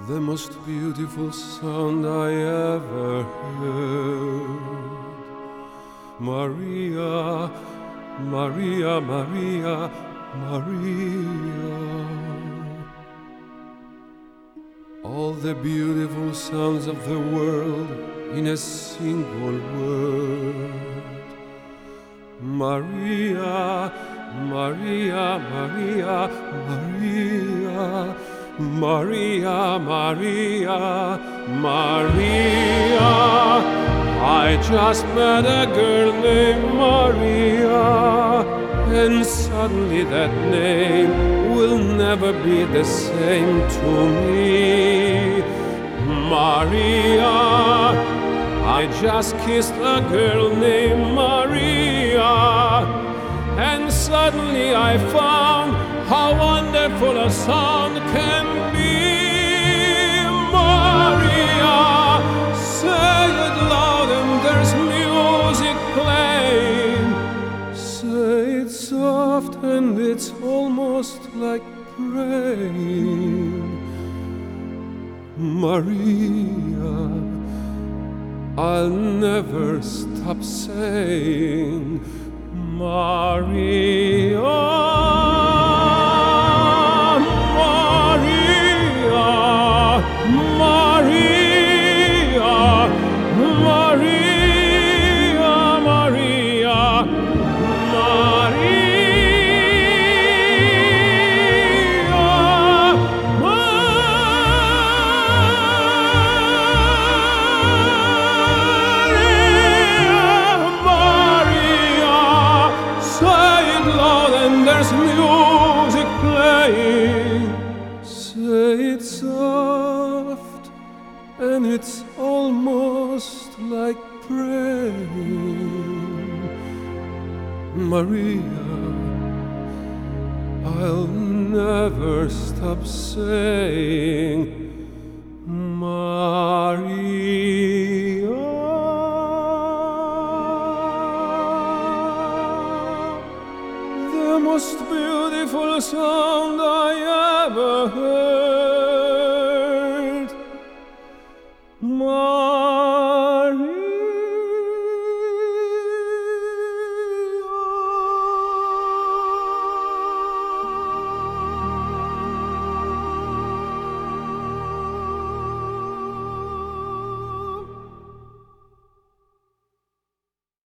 The most beautiful sound I ever heard. Maria, Maria, Maria, Maria. All the beautiful sounds of the world in a single word. Maria, Maria, Maria, Maria, Maria, Maria, Maria. I just met a girl named Maria, and suddenly that name will never be the same to me. Maria, I just kissed a girl named Maria, and suddenly I found how wonderful a sound can be. Maria, say it loud and there's music playing. Say it soft and it's almost like praying. Maria, I'll never stop saying Maria. There's music playing. Say it soft and it's almost like praying. Maria, I'll never stop saying Maria. The most beautiful sound I ever heard.